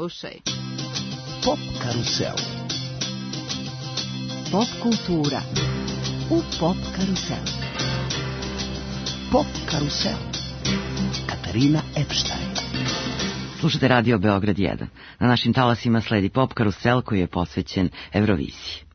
slušaj. Pop karusel. Pop kultura u Pop karuselu. Pop karusel. Katarina Epštajn. Slušate Radio Beograd 1. Na našim talasima sledi Pop karusel koji je posvećen Euroviziji.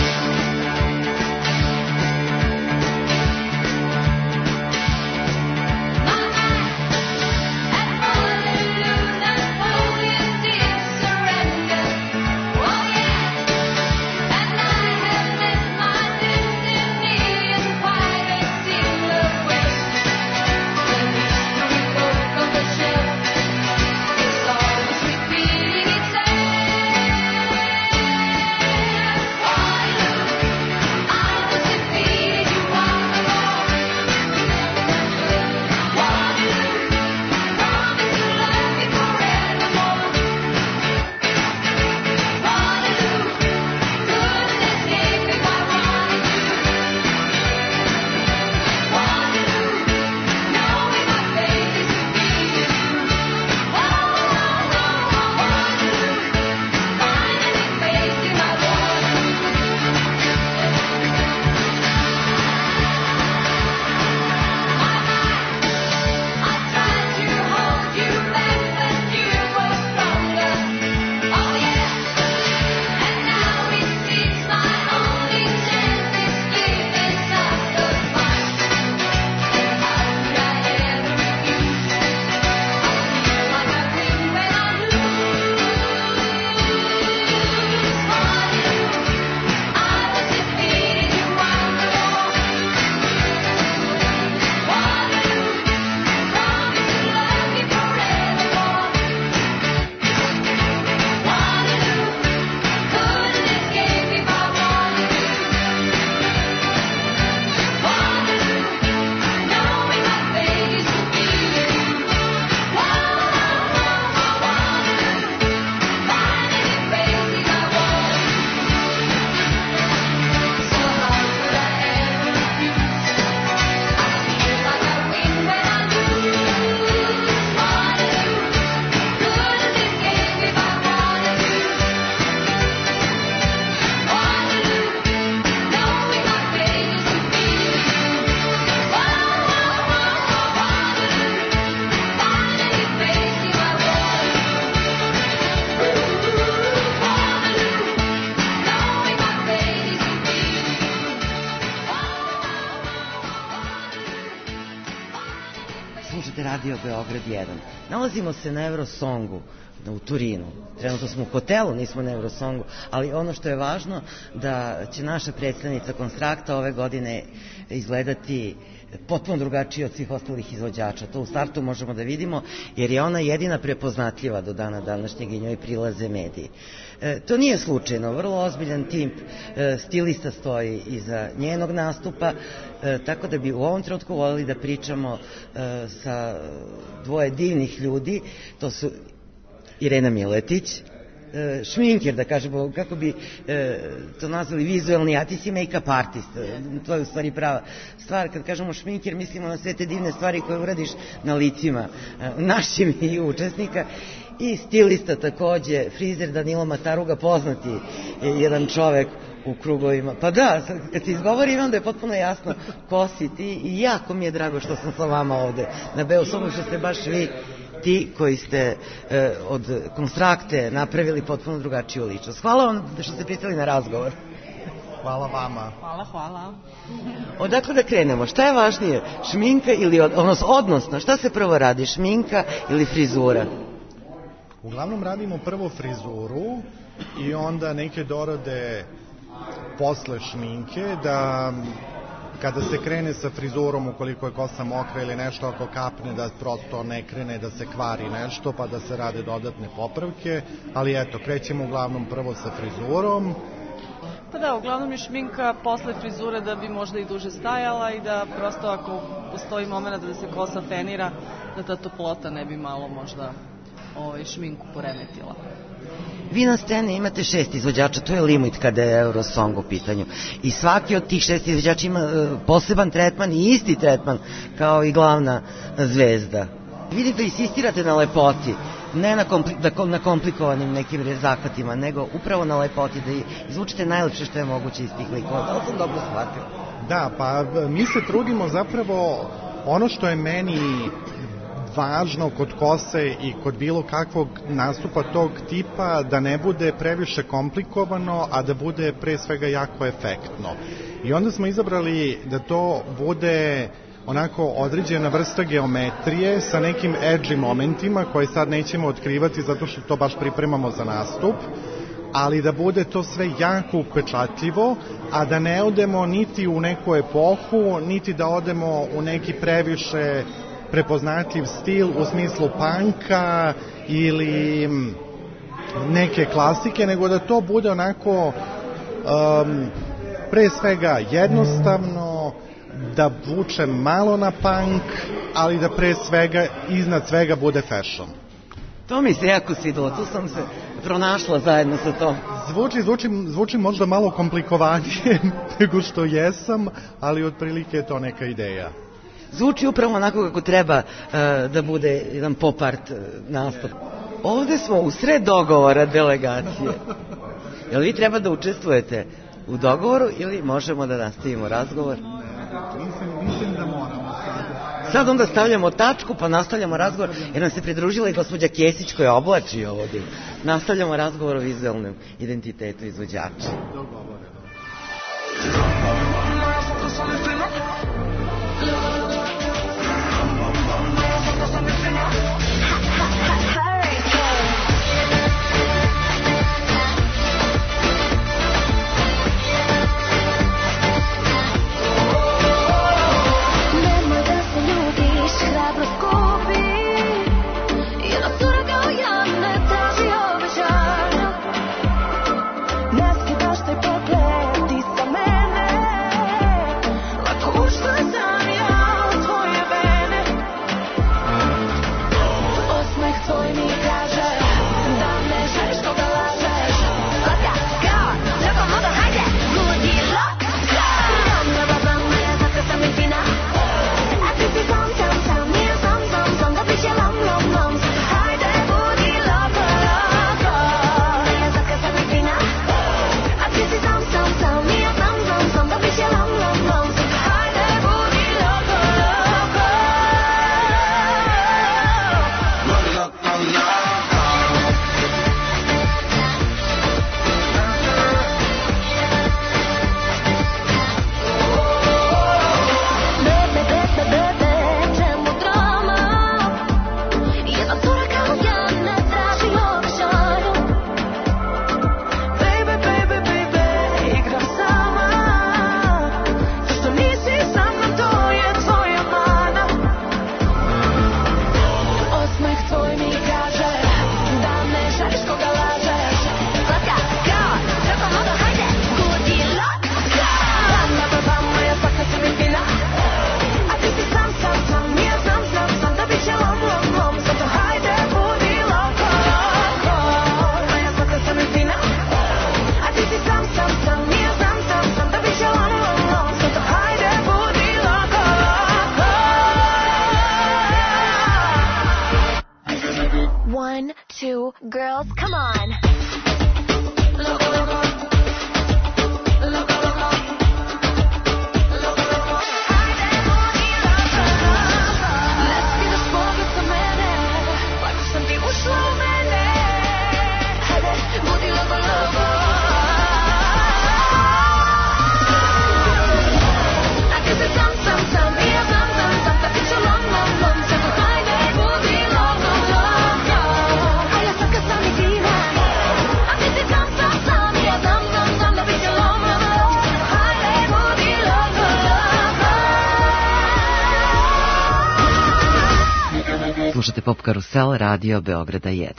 Radio Beograd 1. Nalazimo se na Eurosongu u Turinu. Trenutno smo u hotelu, nismo na Eurosongu, ali ono što je važno da će naša predstavnica Konstrakta ove godine izgledati potpuno drugačije od svih ostalih izvođača. To u startu možemo da vidimo, jer je ona jedina prepoznatljiva do dana današnjeg i njoj prilaze mediji. To nije slučajno, vrlo ozbiljan tim stilista stoji iza njenog nastupa, tako da bi u ovom trenutku voljeli da pričamo sa dvoje divnih ljudi. To su Irena Miletić, šminker, da kažemo, kako bi to nazvali, vizualni, a ti si make-up artist, to je u stvari prava stvar. Kad kažemo šminker, mislimo na sve te divne stvari koje uradiš na licima našim i učesnika. I stilista takođe, frizer Danilo Mataruga, poznati jedan čovek u krugovima. Pa da, kad se izgovori onda je potpuno jasno ko si ti i jako mi je drago što sam sa vama ovde na Beosongu, što ste baš vi ti koji ste od Konstrakte napravili potpuno drugačiju ličnost. Hvala vam što ste pristali na razgovor. Hvala vama. Hvala. Odakle da krenemo? Šta je važnije? Šminka ili odnosno, šta se prvo radi? Šminka ili frizura? Uglavnom radimo prvo frizuru i onda neke dorade posle šminke, da kada se krene sa frizurom, ukoliko je kosa mokra ili nešto, ako kapne, da prosto ne krene, da se kvari nešto, pa da se rade dodatne popravke, ali eto, krećemo uglavnom prvo sa frizurom. Pa da, uglavnom je šminka posle frizure da bi možda i duže stajala i da prosto ako postoji moment da se kosa fenira, da ta toplota ne bi malo možda šminku poremetila. Vi na sceni imate 6 izvođača, to je limit kada je Eurosong u pitanju. I svaki od tih 6 izvođača ima poseban tretman i isti tretman kao i glavna zvezda. Vidim da insistirate na lepoti. ne na komplikovanim nekim zahvatima, nego upravo na lepoti, da izvučete najlepše što je moguće iz tih likova. Da li sam dobro shvatila? Da, pa mi se trudimo zapravo, ono što je meni važno kod kose i kod bilo kakvog nastupa tog tipa, da ne bude previše komplikovano, a da bude pre svega jako efektno. I onda smo izabrali da to bude onako određena vrsta geometrije sa nekim edgy momentima koje sad nećemo otkrivati zato što to baš pripremamo za nastup, ali da bude to sve jako upečatljivo, a da ne odemo niti u neku epohu, niti da odemo u neki previše prepoznatljiv stil u smislu punka ili neke klasike, nego da to bude onako pre svega jednostavno, da vuče malo na punk, ali da pre svega, iznad svega bude fashion. To mi se jako svidilo, tu sam se pronašla zajedno sa tom. Zvuči možda malo komplikovanije nego što jesam, ali otprilike je to neka ideja. Zvuči upravo onako kako treba da bude jedan pop art nastup. Ovde smo u sred dogovora delegacije. Jel vi treba da učestvujete u dogovoru ili možemo da nastavimo razgovor? Mislim da moramo. Sad onda stavljamo tačku, pa nastavljamo razgovor, jer nam se pridružila i gospođa Kesić koja oblači ovdje. Nastavljamo razgovor o vizualnom identitetu izvođača. Girls, come on. Slušate Pop Karusel, radio Beograda 1.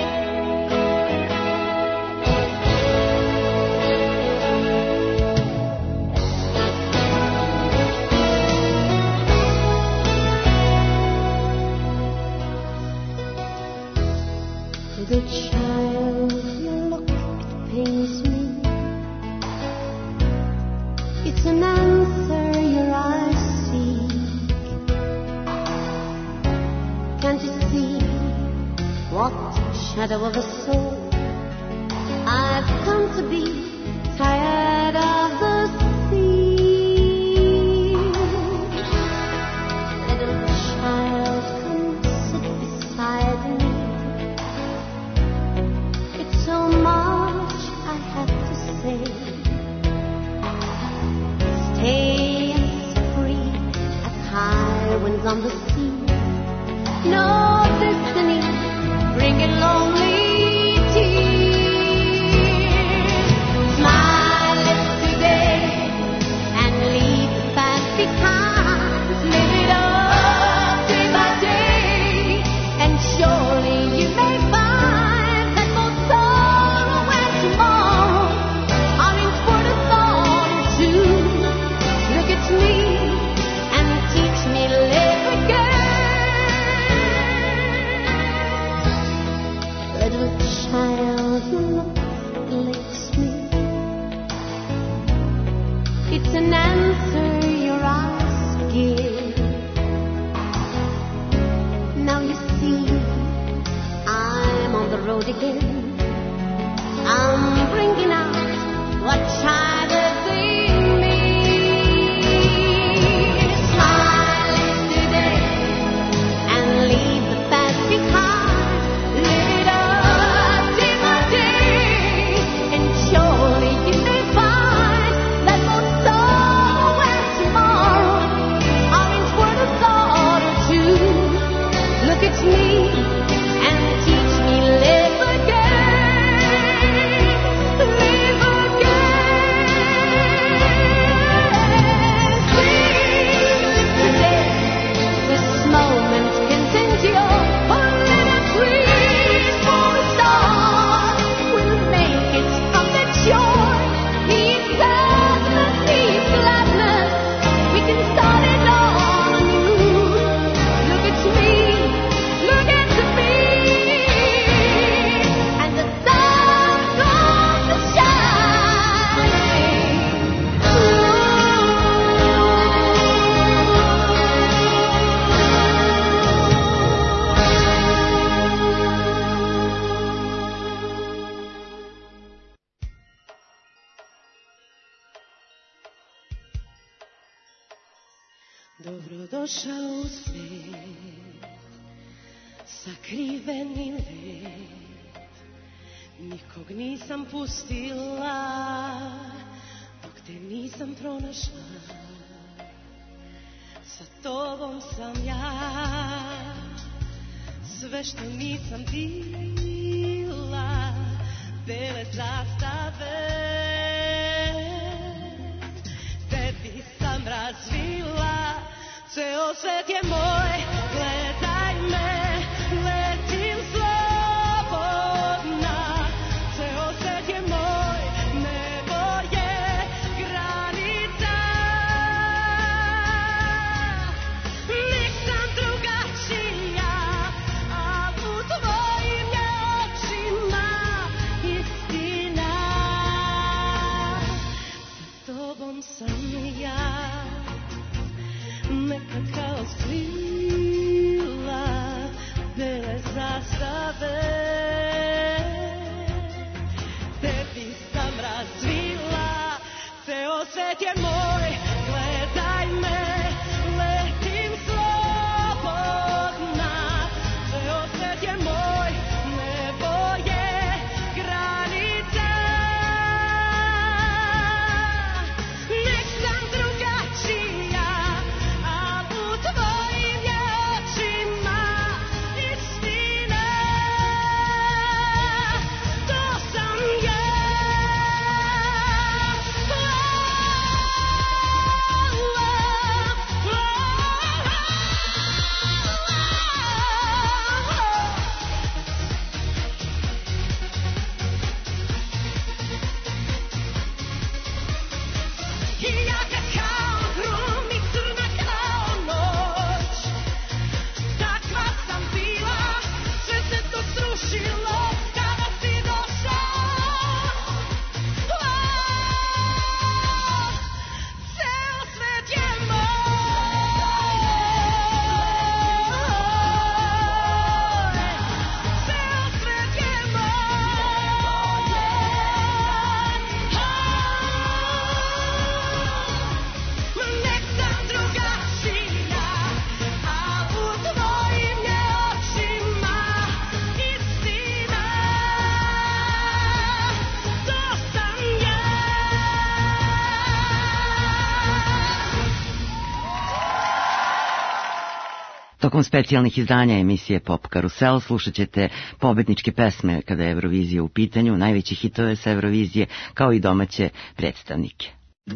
The child you look at pains me. It's an answer your eyes seek. Can't you see shadow of a soul. I've come to be tired of the sea. Little child, come sit beside me. It's so much I have to say. Stay and set free as high winds on the sea. No destiny, bring it lonely tears. Smile today and leave the past behind. Live it up day by day, and surely you may find that both sorrow and tomorrow are in for the thought or two. Look at me and teach me live again. Little child, look, licks me. It's an answer your eyes give. Now you see, I'm on the road again. I'm bringing out what child is in me. Smile today and leave the past behind. It's me and teach me live again, live again. Seize today, this moment can't endure. A little breeze for a star will make it from the shore. Need sadness, need gladness, we can start it all anew. Look at me. Look at me, and the sun comes to shining. Dobrodošao u svijet, sakriveni led. Nikog nisam pustila dok te nisam pronašla. Sa tobom sam ja, sve što nisam bila, bele zastave. Tebi sam razvila, ceo svet je moj, gledaj me, letim slobodna. Ceo svet je moj, nebo je granica. Nisam drugačija, a u tvojim je očima istina. Sa tobom sam ja, neka kao skrila bele zastave. Tebi sam razvila, ceo svet je moj, gledaj me, letim slobodna. Ceo svet je moj, nebo je granica. Nek sam drugačija, a u tvojim je očima istina. To sam ja. Tokom specijalnih izdanja emisije Pop Karusel slušat ćete pobedničke pesme kada je Eurovizija u pitanju, najveći hitove sa Eurovizije, kao i domaće predstavnike.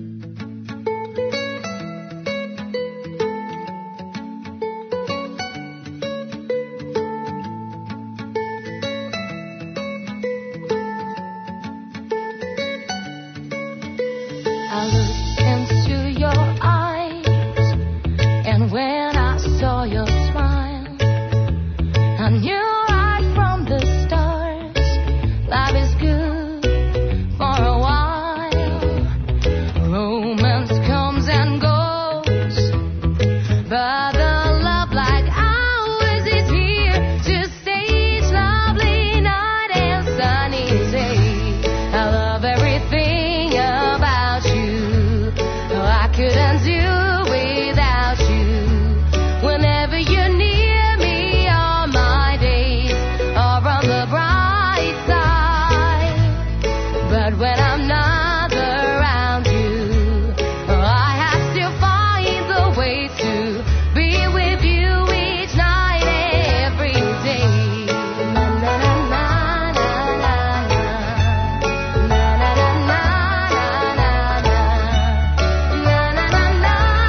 I looked into your eyes, and when I saw your smile, I knew right from the start, life is good for a while. Romance comes and goes, but the love like ours is here to stay each lovely night and sunny day. I love everything about you. I couldn't do without you. Whenever you're near me, all my days are on the bright side. But when I'm not around you, I have to find the way to be with you each night and every day. Na na na na na na na na na na na na na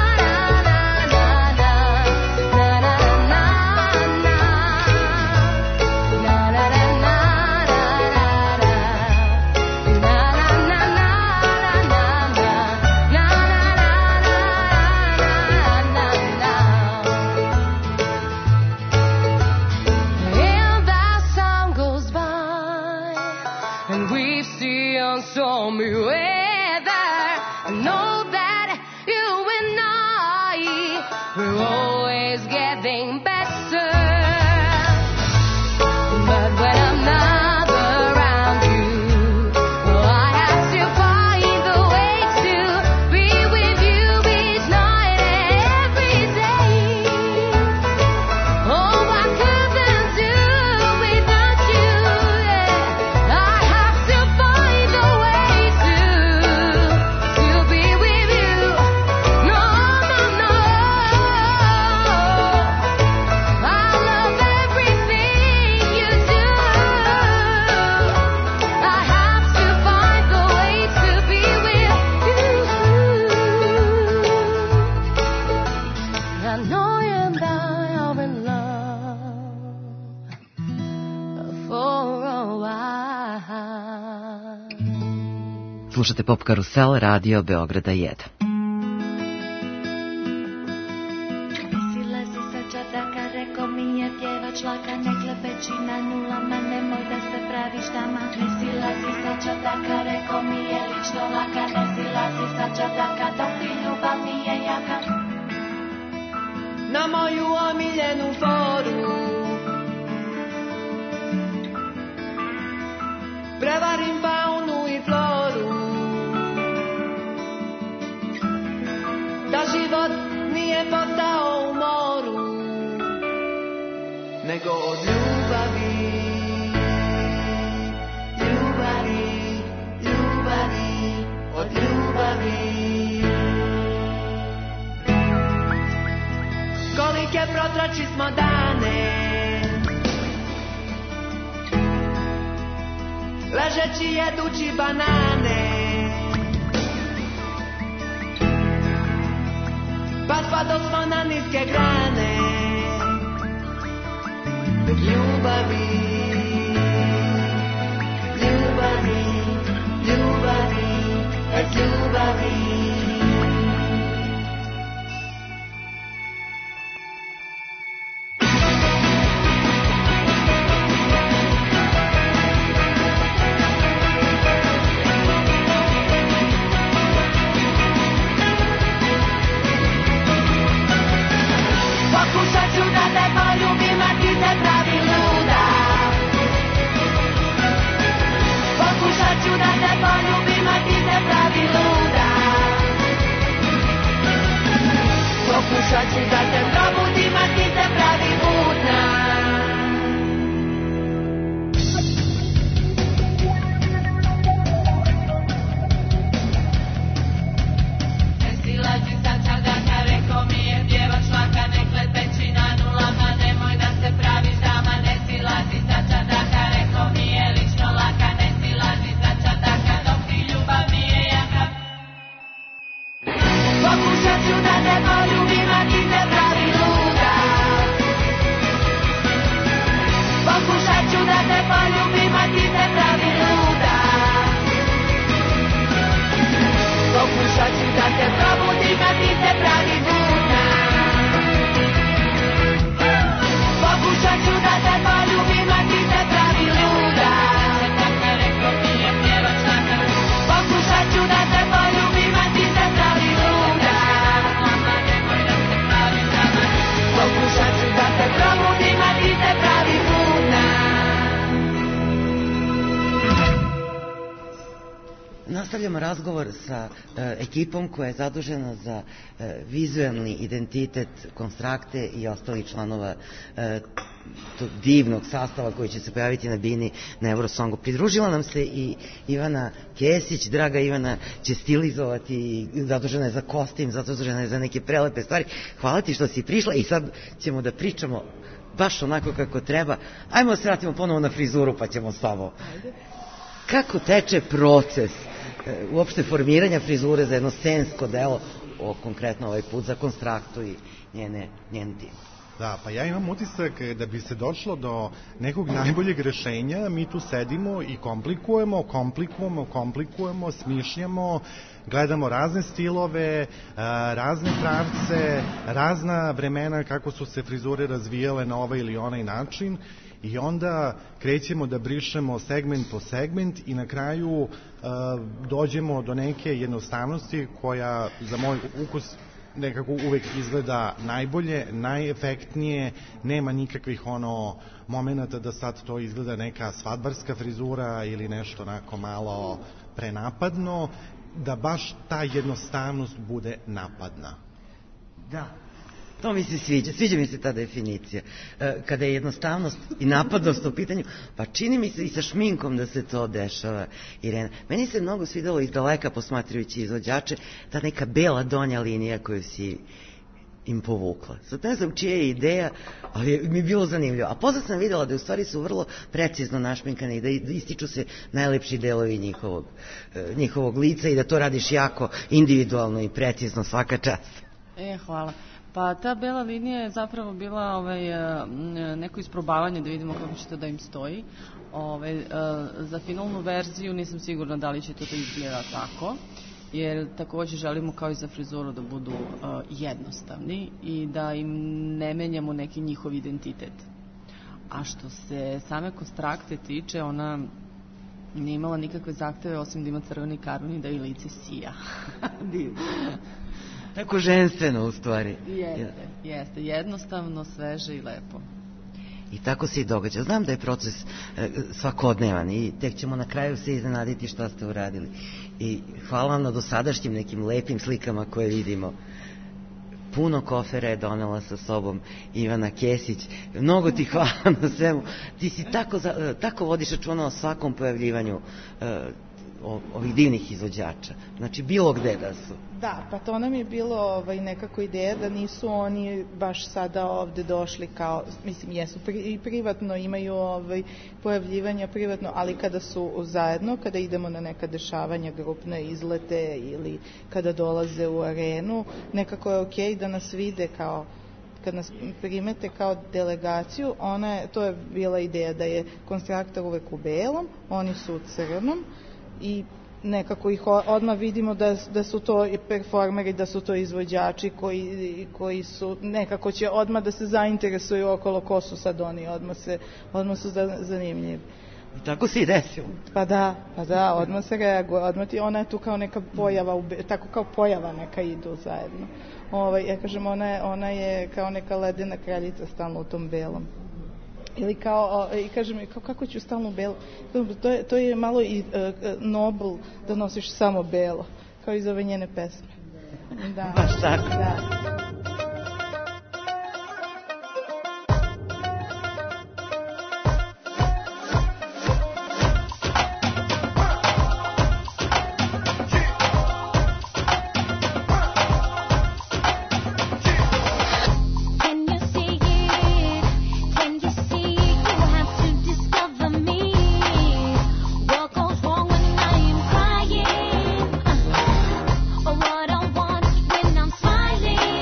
And that song goes by, and we've seen stormy weather. I know that you and I, we're always getting better. But when I'm not around you, I have to find a way to be with you each night and every day. Oh, I couldn't do without you. Yeah. I have to find a way to be with you. No, no, no. I love everything you do. I have to find a way to be with you. I know you and I are in love for a while. Slušate Pop Karusel, radio Beograda 1. Mislila si sa čardaka, rekao mi je pjevač laka, ne klepeći na nulama, nemoj da se praviš dama. Mislila si sa čardaka, rekao mi je lično laka, ne silazi sa čardaka, dok ti ljubav nije jaka. Na moju omiljenu foru prevarim faunu i floru, da život nije postao u moru, nego od ljubavi, ljubavi, ljubavi, od ljubavi. Kolike protrači smo dane, ležeći jedući banane, pa spadali smo na niske grane, bez ljubavi, ljubavi, ljubavi, bez ljubavi. Pokušat ću da te poljubim, a ti se pravi luda. Pokušat ću da te poljubim, a ti se pravi luda. Pokušat ću da te probudim, a ti se pravi budna. Ne silazi sa čardaka, rekao mi je pjevač laka, ne klepeći na nulama. nastavljamo razgovor sa ekipom koja je zadužena za vizualni identitet Konstrakte i ostalih članova tog divnog sastava koji će se pojaviti na bini na Eurosongu. Pridružila nam se i Ivana Kesić. Draga Ivana će stilizovati i zadužena je za kostim, zadužena je za neke prelepe stvari. Hvala ti što si prišla i sad ćemo da pričamo baš onako kako treba. Ajmo da se vratimo ponovo na frizuru pa ćemo samo. Kako teče proces uopšte formiranja frizure za jedno scensko delo, konkretno ovaj put za Konstraktu i njen tim? Da, pa ja imam utisak da bi se došlo do nekog najboljeg rešenja, mi tu sedimo i komplikujemo, smišljamo, gledamo razne stilove, razne pravce, razna vremena kako su se frizure razvijale na ovaj ili onaj način i onda krećemo da brišemo segment po segment i na kraju dođemo do neke jednostavnosti koja za moj ukus nekako uvek izgleda najbolje, najefektnije, nema nikakvih momenata da sad to izgleda neka svadbarska frizura ili nešto onako malo prenapadno, da baš ta jednostavnost bude napadna. Da. To mi se sviđa mi se ta definicija. Kada je jednostavnost i napadnost u pitanju, pa čini mi se i sa šminkom da se to dešava, Irena. Meni se mnogo svidelo iz daleka posmatrajući izvođače, ta neka bela donja linija koju si im povukla. Sad ne znam čija je ideja, ali mi je bilo zanimljivo. A posle sam videla da u stvari su vrlo precizno našminkane i da ističu se najlepši delovi njihovog lica i da to radiš jako individualno i precizno, svaka čast. Hvala. Pa ta bela linija je zapravo bila neko isprobavanje da vidimo kako će to da im stoji. Za finalnu verziju nisam sigurna da li će to da izgleda tako, jer takođe želimo kao i za frizuru da budu jednostavni i da im ne menjamo neki njihov identitet. A što se same Konstrakte tiče, ona nije imala nikakve zahteve osim da ima crveni karmen i da i lice sija. Divno. Tako ženstveno u stvari. Jeste, jednostavno, sveže i lepo. I tako se i događa. Znam da je proces svakodnevan i tek ćemo na kraju se iznenaditi šta ste uradili. I hvala vam na dosadašnjim nekim lepim slikama koje vidimo. Puno kofera je donela sa sobom Ivana Kesić. Mnogo ti hvala na svemu. Ti si tako vodiš računa o svakom pojavljivanju ovih divnih izvođača. Znači, bilo gde da su. Da, pa to nam je bilo nekako ideja da nisu oni baš sada ovde došli kao, mislim, jesu i privatno, imaju pojavljivanja privatno, ali kada su zajedno, kada idemo na neka dešavanja, grupne izlete ili kada dolaze u arenu, nekako je okej da nas vide kao, kad nas primete kao delegaciju, to je bila ideja da je Konstraktor uvek u belom, oni su u crnom, i nekako ih odmah vidimo da su to performeri, da su to izvođači koji su, nekako će odmah da se zainteresuju okolo ko su sad oni, odmah su zanimljivi. I tako se i desilo. Pa da, odmah se reaguje, ona je tu kao neka pojava, tako kao pojava neka idu zajedno. Ja kažem, ona je kao neka ledena kraljica stalno u tom belom. Ili kao, i kažem, kako ću stalno belo? To je malo i nobl da nosiš samo belo, kao iz ove njene pesme. Da. Baš tako. Da. What I want when I'm smiling.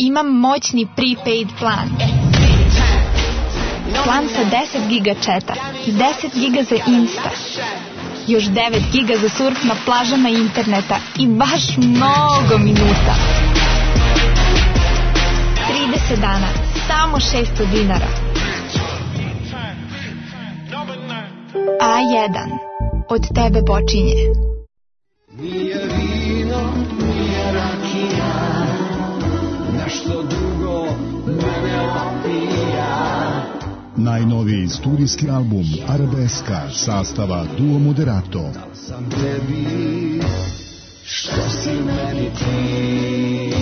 imam moćni prepaid plan. Plan sa 10 giga četa i 10 giga za Insta. Još 9 giga za surf na plažama interneta i baš mnogo minuta. 30 dana, samo 600 dinara. A1. Od tebe počinje. Nije vino, nije rakija, nešto drugo mene opija. Najnoviji studijski album Arabeska sastava Duo Moderato. Dal sam tebi, što si meni ti.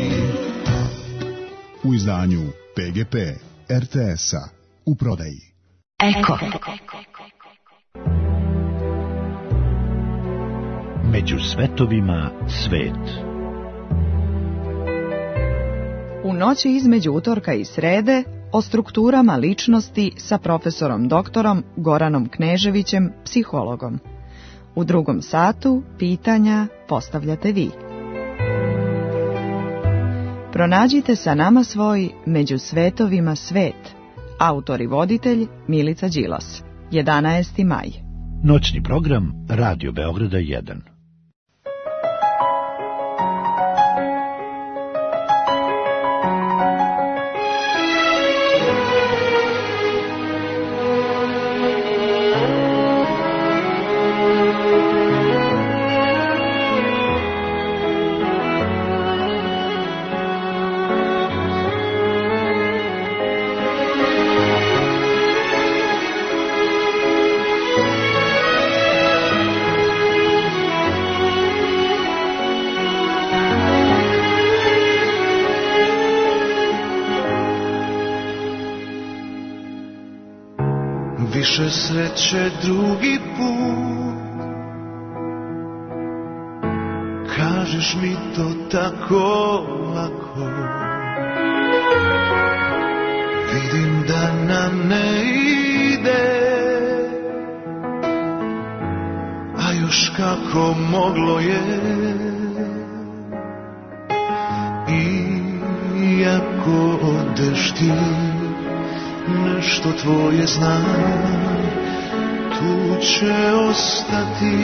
U izdanju PGP RTS-a u prodaji. Eko. Među svetovima svet. U noći između utorka i srede o strukturama ličnosti sa profesorom doktorom Goranom Kneževićem, psihologom. U drugom satu pitanja postavljate vi. Pronađite sa nama svoj Među svetovima svet. Autor i voditelj Milica Đilas. 11. maj. Noćni program Radio Beograda 1. Više sreće drugi put, kažeš mi to tako lako. Vidim da nam ne ide, a još kako moglo je. Iako odeš ti, nešto tvoje znam, tu će ostati.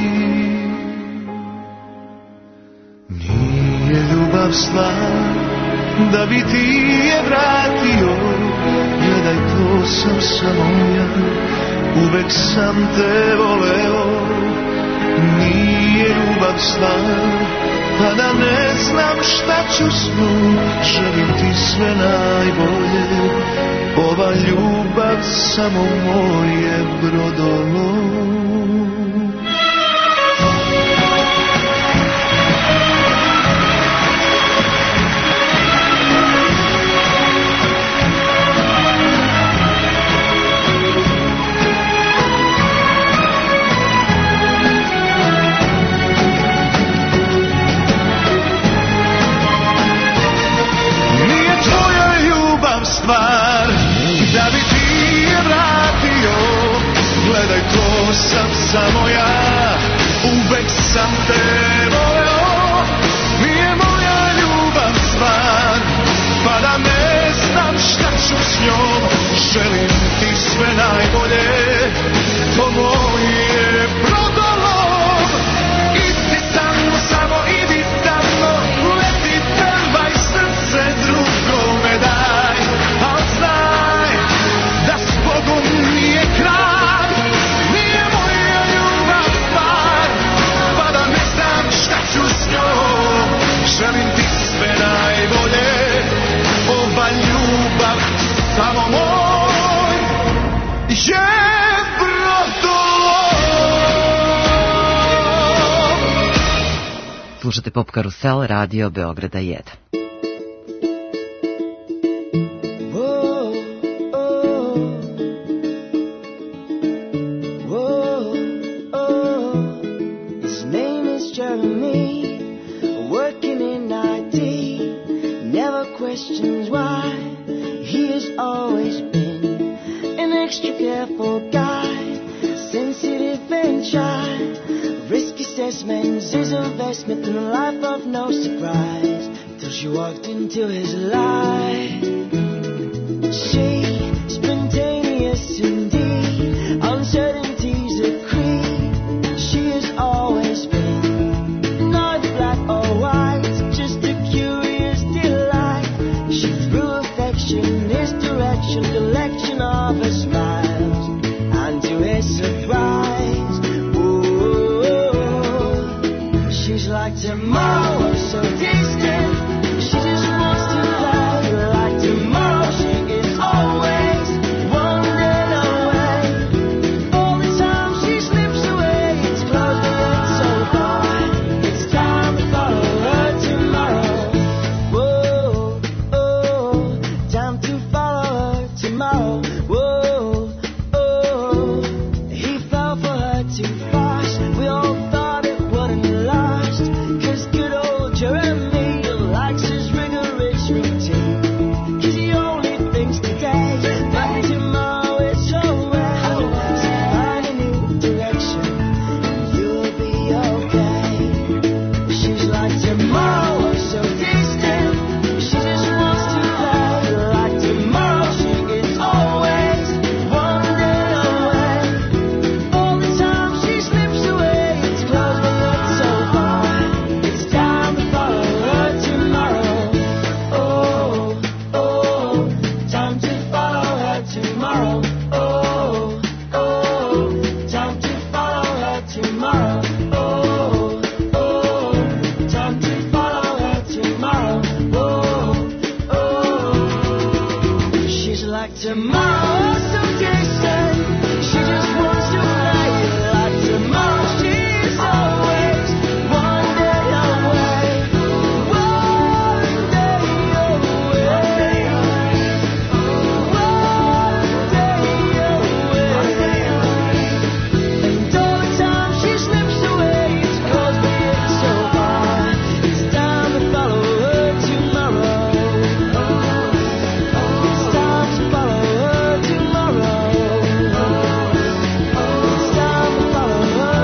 Nije ljubav stvar da bi ti je vratio, gledaj to sam samo ja, uvek sam te voleo. Nije ljubav stvar pa da ne znam šta ću s njom, želim ti sve najbolje. Ova ljubav samo moje brodolom. Da bi ti je vratio, gledaj to sam samo ja, uvek sam te voleo. Nije moja ljubav stvar, pa da ne znam šta ću s njom, želim ti sve najbolje, to moje brodolom. Idi samo idi tamo, leti trvaj srce drugome daj, al znaj da s Bogom nije kraj. Nije moja ljubav stvar, pa da ne znam šta ću s njom, želim ti sve najbolje. Ova ljubav samo moj je brodolom. Slušate Pop Karusel, Radio Beograda 1. Questions why he has always been an extra careful guy, sensitive and shy. Risk assessments is investment in a life of no surprise. Till she walked into his life. She, spontaneous indeed, uncertainties a creed. She has always been not black or white, just a curious delight. She threw affection, his direction, collection of her smiles, and to his surprise, oh, she's like tomorrow, so distant. She just wants to play like tomorrow. She is always wandering away. All the time she slips away. It's close but yet so far. It's time to follow her tomorrow. Whoa, oh, time to follow her tomorrow. Whoa, oh, he fell for her too fast. We all thought it wouldn't last, 'cause good old Jeremy likes his rigorous routine. 'Cause he only thinks today, but tomorrow it's alright. So find a new direction, and you'll be okay. She's like tomorrow, so distant. She just wants to play like tomorrow. She is always wandering away. All the time she slips away. It's close but not so far. It's time to follow her tomorrow. Oh, oh, time to follow her tomorrow. Oh, oh, time to follow her tomorrow. Oh, oh, time to follow her tomorrow. Oh, oh, she's like tomorrow, so distant. She just wants to play like tomorrow. She's always wandering away. One day away. One day away. And all the time she slips away. It's close but yet so far. It's time to follow her tomorrow. It's time to follow her tomorrow. It's time to follow her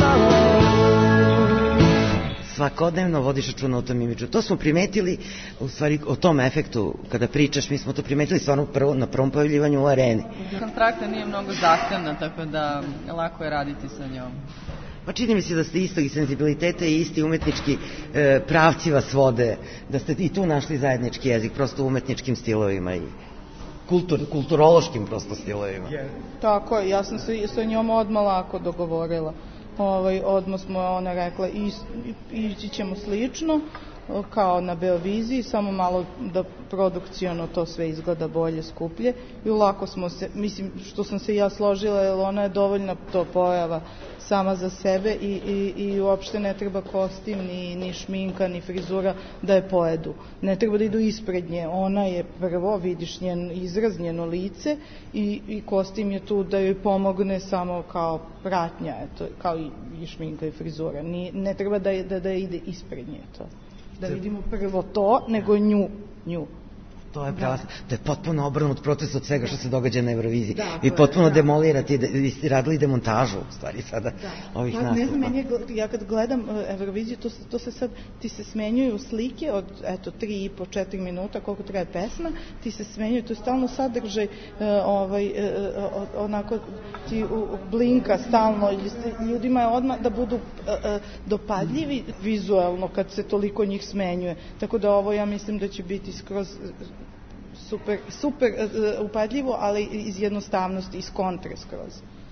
tomorrow. Svakodnevno vodiš računa o tom imidžu. To smo primetili, u stvari, o tom efektu, kada pričaš, mi smo to primetili stvarno na prvom pojavljivanju u areni. Kontrakta nije mnogo zahtevna, tako da lako je raditi sa njom. Pa čini mi se da ste istog i senzibiliteta i isti umetnički pravci vas vode, da ste i tu našli zajednički jezik, prosto u umetničkim stilovima i kulturološkim prosto stilovima. Tako je, ja sam se sa njom odmah lako dogovorila. Odmah smo, ona rekla, ići ćemo slično, kao na Beoviziji, samo malo da produkciono to sve izgleda bolje, skuplje, i lako smo se, mislim, što sam se ja složila, jer ona je dovoljna to pojava sama za sebe i uopšte ne treba kostim, ni šminka, ni frizura da je pojedu. Ne treba da idu ispred nje. Ona je prvo, vidiš njen izraz, njeno lice, i kostim je tu da joj pomogne samo kao pratnja, eto, kao i šminka i frizura. Ne treba da ide ispred nje to. Da vidimo prvo to, nego nju. To je prelazno. To je potpuno obrnut proces od svega što se događa na Euroviziji. Vi potpuno demolirate, vi ste radili demontažu, u stvari, sada ovih nastupa. Ne znam, ja kad gledam Euroviziju, to se sad, ti se smenjuju slike od, eto, 3,5-4 minuta, koliko traje pesma, ti se smenjuju, to je stalno sadržaj, onako, ti blinka stalno, ljudima je odmah da budu dopadljivi vizualno kad se toliko njih smenjuje. Tako da ovo, ja mislim da će biti skroz super upadljivo, ali iz jednostavnosti, iz kontre skroz.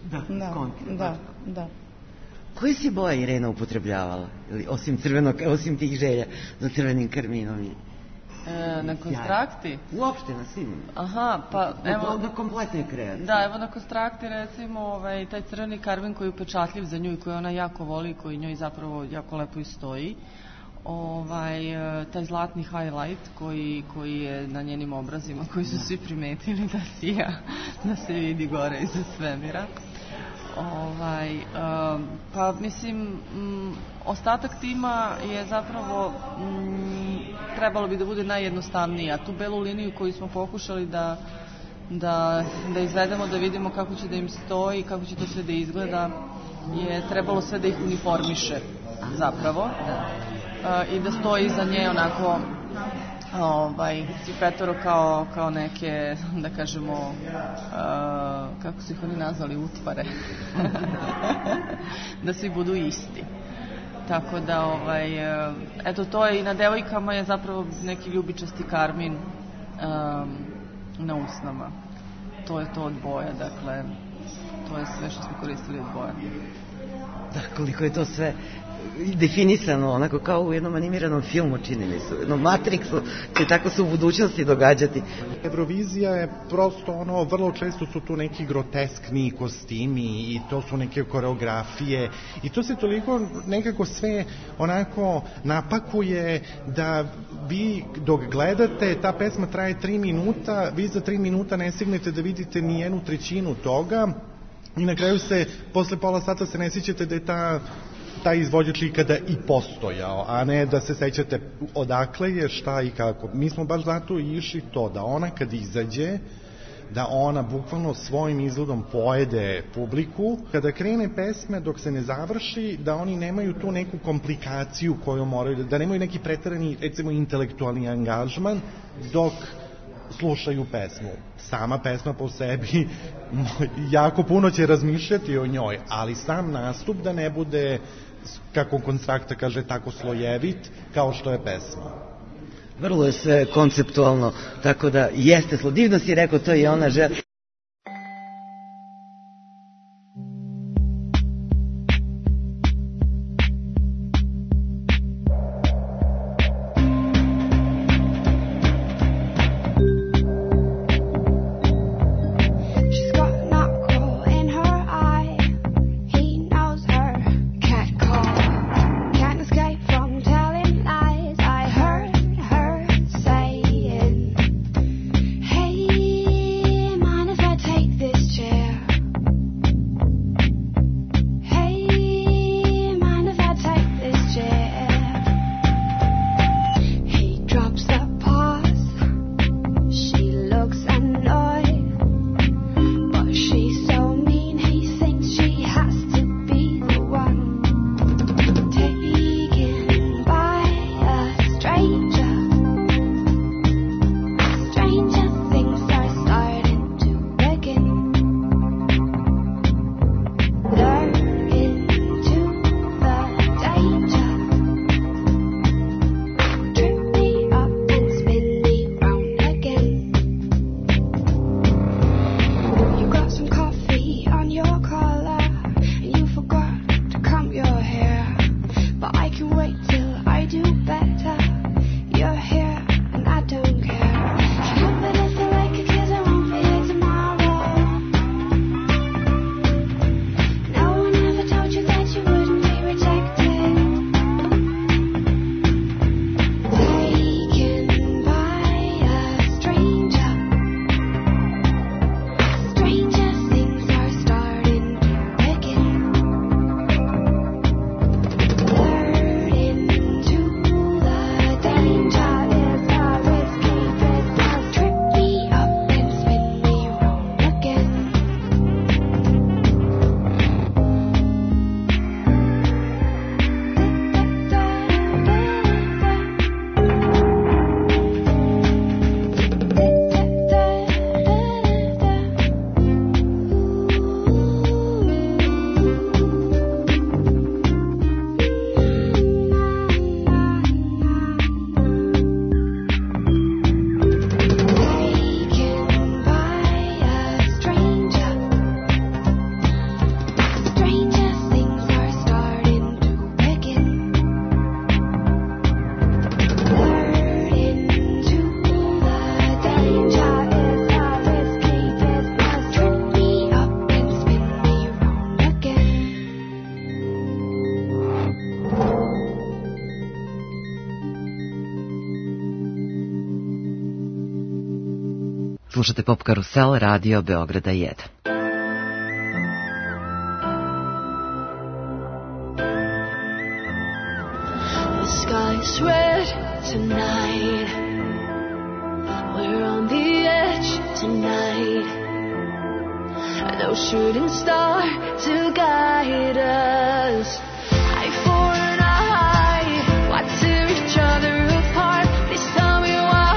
Da. Koje si boje Irena upotrebljavala? Osim tih želja za crvenim karminom? Na konstrakti? Uopšte na svim. Aha, pa evo... Na kompletnoj kreaciji. Da, evo na konstrakti, recimo, taj crveni karmin koji je upečatljiv za nju i koji ona jako voli, koji njoj zapravo jako lepo i stoji. Taj zlatni highlight koji je na njenim obrazima, koji su svi primetili da sija, da se vidi gore iza svemira. Pa mislim, ostatak tima je zapravo trebalo bi da bude najjednostavniji, a tu belu liniju koju smo pokušali da izvedemo, da vidimo kako će da im stoji, kako će to sve da izgleda, je trebalo sve da ih uniformiše zapravo. I da stoji iza nje onako Svi petoro kao neke, da kažemo, kako su ih oni nazvali, utvare. Da svi budu isti. Tako da, eto, to je i na devojkama je zapravo neki ljubičasti karmin na usnama. To je to od boja, dakle, to je sve što smo koristili od boja. Da, koliko je to sve definisano, onako kao u jednom animiranom filmu, čini mi se, u jednom Matrixu, će tako se u budućnosti događati. Eurovizija je prosto vrlo često su tu neki groteskni kostimi i to su neke koreografije i to se toliko nekako sve onako napakuje da vi dok gledate, ta pesma traje 3 minuta, vi za 3 minuta ne stignete da vidite ni 1/3 toga i na kraju se, posle pola sata se ne sjećate da je taj izvođač ikada i postojao, a ne da se sećate odakle je, šta i kako. Mi smo baš zato išli to, da ona kad izađe, da ona bukvalno svojim izgledom pojede publiku. Kada krene pesme, dok se ne završi, da oni nemaju tu neku komplikaciju koju moraju, da nemaju neki preterani, recimo, intelektualni angažman dok slušaju pesmu. Sama pesma po sebi jako puno će razmišljati o njoj, ali sam nastup da ne bude, kako Konstrakta kaže, tako slojevit kao što je pesma. Vrlo je sve konceptualno, tako da jeste, divno si rekao, to je ona želi. Slušate Pop Karusel, radio Beograda 1. The sky's red tonight. We're on the edge tonight. No shooting star to guide us. Eye for an eye. Why tear each other apart? Please tell me why.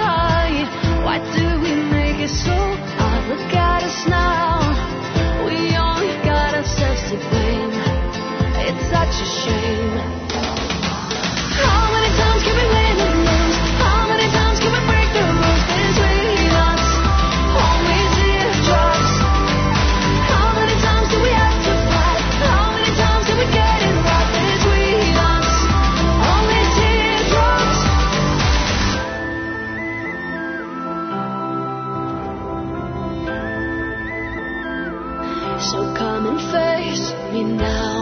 shame. How many times can we win and lose? How many times can we break the rules between us? Only teardrops. How many times do we have to fight? How many times do we get it right between us? Only teardrops. So come and face me now,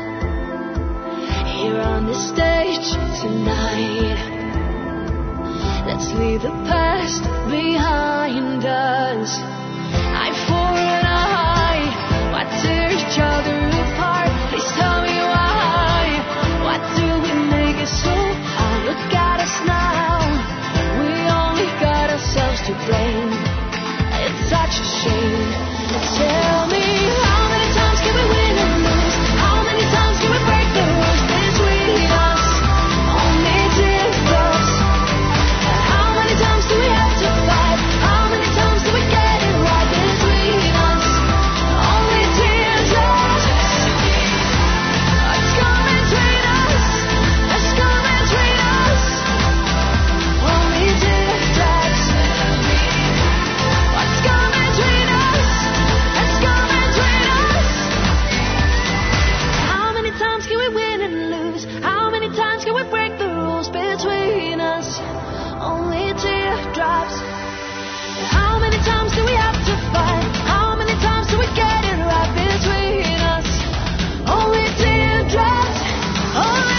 here on the stage tonight. Let's leave the past behind us. Eye for an eye, why tear each other apart? Please tell me why. Why do we make it so hard? Look at us now, we only got ourselves to blame. It's such a shame. Tell me, how many times can we win and lose? How many times can we break the rules between us? Only teardrops. How many times do we have to fight? How many times do we get it right between us? Only teardrops. Let's come between us. Let's come between us. Only teardrops. Let's come between us. Let's come between us. How many times can we win and lose? How many times can we break the rules between us? Only teardrops. How many times do we have to fight? How many times do we get it right between us? Only teardrops. Only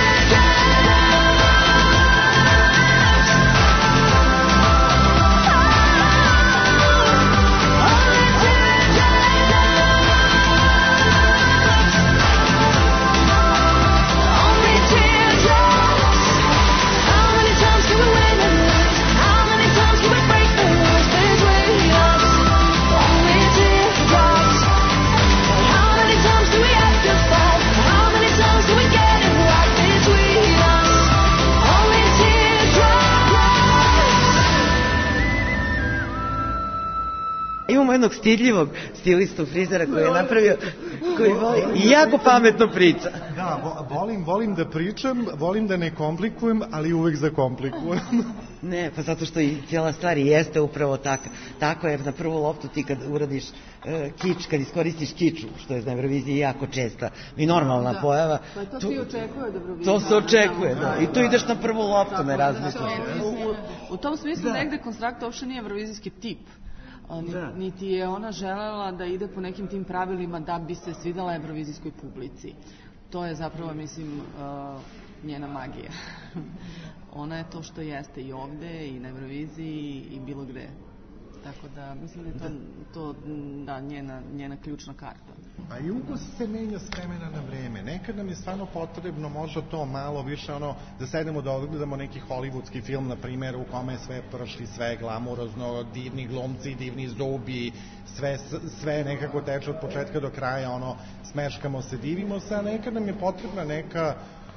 Imamo jednog stidljivog stilistu frizera koji je napravio, koji voli i jako pametno priča. Da, volim da pričam, volim da ne komplikujem, ali uvek zakomplikujem. Ne, pa zato što i cijela stvar i jeste upravo tako, jer na prvu loptu ti kad uradiš kič, kad iskoristiš kiču, što je na Euroviziji jako česta i normalna pojava. Pa to ti očekuje od Eurovizije. To se očekuje, da. I tu ideš na prvu loptu, ne razmišljaš. U tom smislu negde Konstrakta uopšte nije eurovizijski tip. Niti je ona želela da ide po nekim tim pravilima da bi se svidala evrovizijskoj publici. To je zapravo, mislim, njena magija. Ona je to što jeste i ovde, i na Euroviziji, i bilo gde. Tako da, mislim da je to njena ključna karta. A i ukus se menja s vremena na vreme. Nekad nam je stvarno potrebno možda to malo više da sedemo da odgledamo neki hollywoodski film, na primjer, u kome je sve prošli, sve glamurozno, divni glumci, divni zubi, sve nekako teče od početka do kraja, smeškamo se, divimo se, a nekad nam je potrebna neka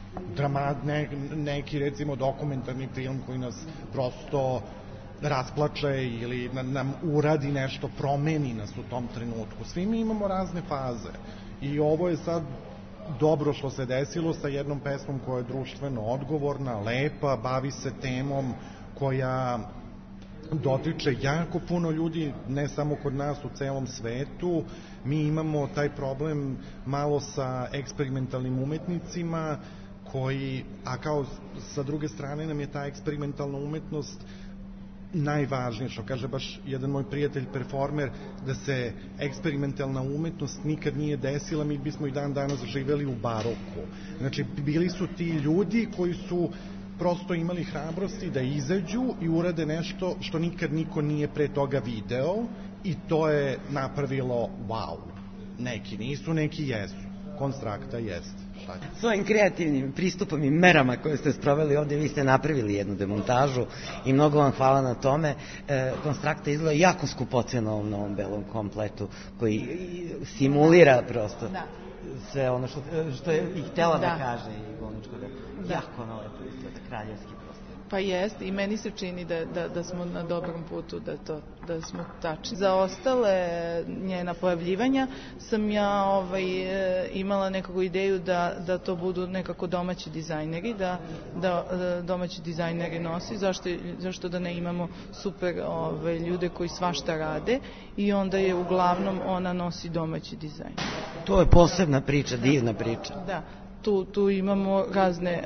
neki recimo dokumentarni film koji nas prosto rasplače ili nam uradi nešto, promeni nas u tom trenutku. Svi mi imamo razne faze i ovo je sad dobro što se desilo sa jednom pesmom koja je društveno odgovorna, lepa, bavi se temom koja dotiče jako puno ljudi, ne samo kod nas, u celom svetu. Mi imamo taj problem malo sa eksperimentalnim umetnicima a kao sa druge strane nam je ta eksperimentalna umetnost najvažnije, što kaže baš jedan moj prijatelj performer, da se eksperimentalna umetnost nikad nije desila, mi bismo i dan danas živeli u baroku. Znači, bili su ti ljudi koji su prosto imali hrabrosti da izađu i urade nešto što nikad niko nije pre toga video i to je napravilo wow. Neki nisu, neki jesu. Konstrakta jeste. Svojim kreativnim pristupom i merama koje ste sproveli ovde, vi ste napravili jednu demontažu i mnogo vam hvala na tome. Konstrakta izgleda jako skupoceno na ovom belom kompletu koji simulira prosto sve ono što je i htela da kaže i Goničko da jako na lepo izgleda, kraljevski prosto. Pa jeste, i meni se čini da smo na dobrom putu, da smo tačni. Za ostale njena pojavljivanja sam ja imala nekakvu ideju da to budu nekako domaći dizajneri, da domaći dizajneri nosi, zašto da ne imamo super ljude koji svašta rade i onda je uglavnom ona nosi domaći dizajn. To je posebna priča, divna priča. Da, tu imamo razne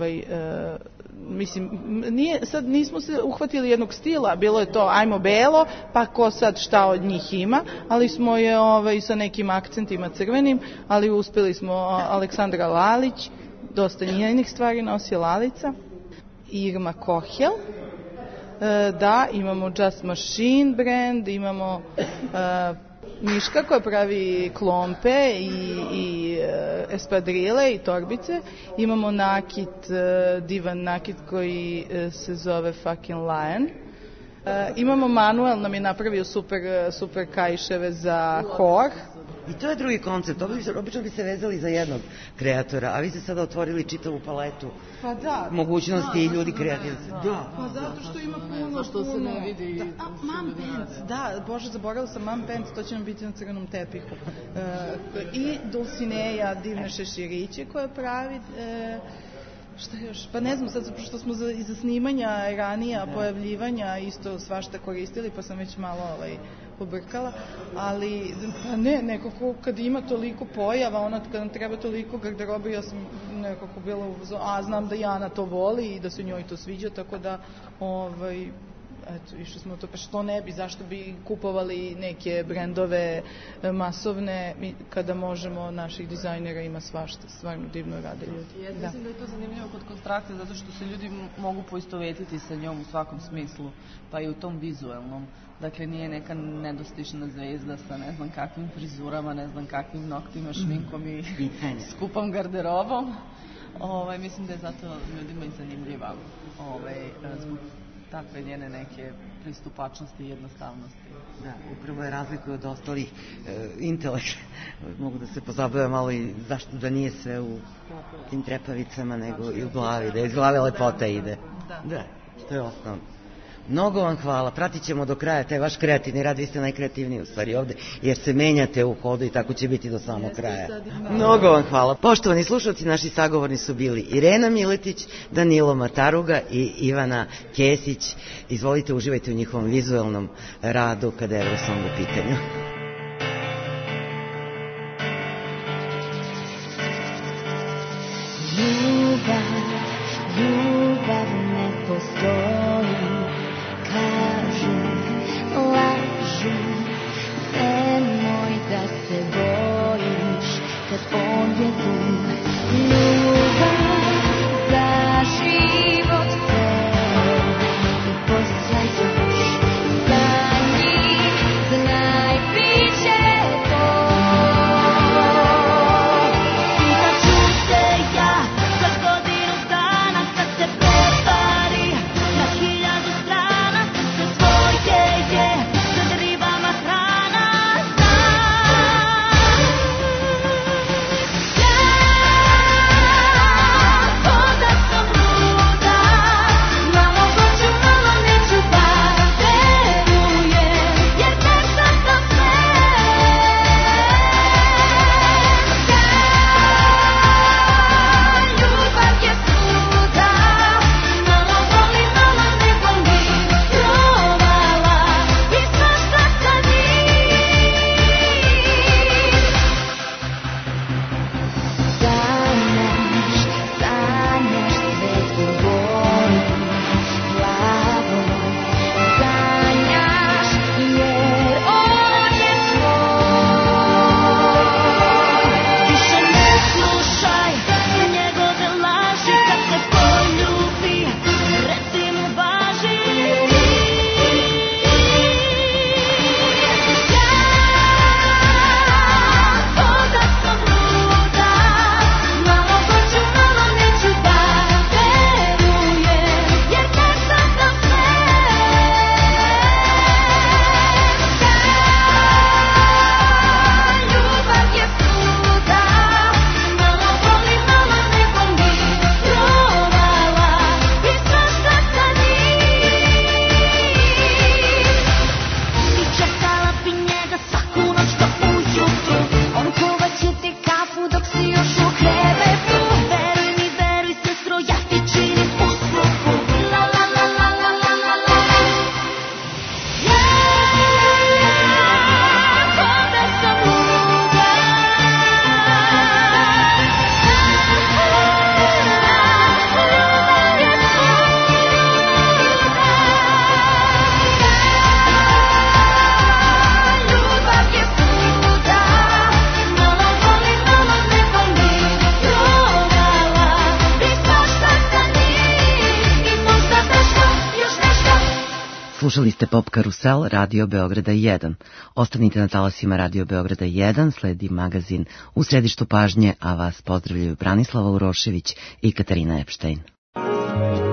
mislim, sad nismo se uhvatili jednog stila, bilo je to ajmo belo, pa ko sad šta od njih ima, ali smo je sa nekim akcentima crvenim, ali uspeli smo Aleksandra Lalić, dosta njenih stvari nosi Lalica, Irma Kohel, da, imamo Just Machine brand, imamo Miška koja pravi klompe i espadrile i torbice. Imamo nakit, divan nakit koji se zove Fucking Lion. Imamo Manuel, nam je napravio super kajševe za hor. I to je drugi koncept. Obično bi se vezali za jednog kreatora, a vi ste sada otvorili čitavu paletu mogućnosti i ljudi kreativci. Pa zato što ima puno. Što se ne vidi. Mom Pants, da, bože, zaboravila sam Mom Pants, to će nam biti na crvenom tepihu. I Dulcineja, divne šeširiće koje pravi... Šta još? Pa ne znam, sad što smo iza snimanja ranija, pojavljivanja isto svašta koristili, pa sam već malo pobrkala, ali pa ne, nekako kad ima toliko pojava, kad nam treba toliko garderobe, ja sam nekako bila a znam da Jana to voli i da se njoj to sviđa, tako da eto, išli smo to, pa što ne bi, zašto bi kupovali neke brendove masovne kada možemo, naših dizajnera ima svašta, stvarno divno rade ljudi. Ja mislim da je to zanimljivo kod Konstrakte, zato što se ljudi mogu poistovetiti sa njom u svakom smislu, pa i u tom vizuelnom. Dakle, nije neka nedostižna zvezda sa ne znam kakvim frizurama, ne znam kakvim noktima, šminkom i skupom garderobom. Mislim da je zato ljudima i zanimljiva zbog takve njene neke pristupačnosti i jednostavnosti. Da, upravo je razlikuje od ostalih intelekt. Mogu da se pozabavim malo i zašto da nije sve u tim trepavicama, nego i u glavi, da iz glave lepota ide. Da, to je osnovno. Mnogo vam hvala, pratit ćemo do kraja taj vaš kreativni rad, vi ste najkreativniji u stvari ovde, jer se menjate u hodu i tako će biti do samog kraja. Mnogo vam hvala. Poštovani slušalci, naši sagovorni su bili Irena Miletić, Danilo Mataruga i Ivana Kesić. Izvolite, uživajte u njihovom vizuelnom radu kada je Eurosong u pitanju. Ljubav ne postoji, kažu, lažu, nemoj da se bojiš kad on je tu. Ljubav za život ceo i posle još za njih, znaj bit će to. Pitaću se ja za Slušali ste Pop Karusel Radio Beograda 1. Ostanite na talasima Radio Beograda 1, sledi magazin U središtu pažnje, a vas pozdravljaju Branislava Urošević i Katarina Epštajn.